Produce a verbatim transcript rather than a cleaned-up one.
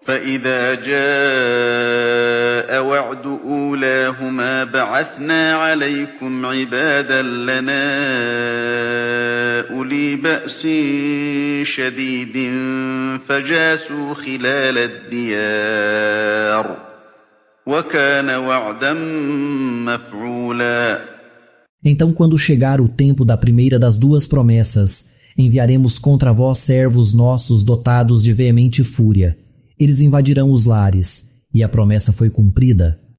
فإذا جاء وعد أولاهما بعثنا عليكم عبادا لنا أولي بأس شديد فجاسوا خلال الديار وكان وعدا مفعولا. Então, quando chegar o tempo da primeira das duas promessas, enviaremos contra vós servos nossos dotados de veemente fúria. Eles invadirão os lares, e a promessa foi cumprida.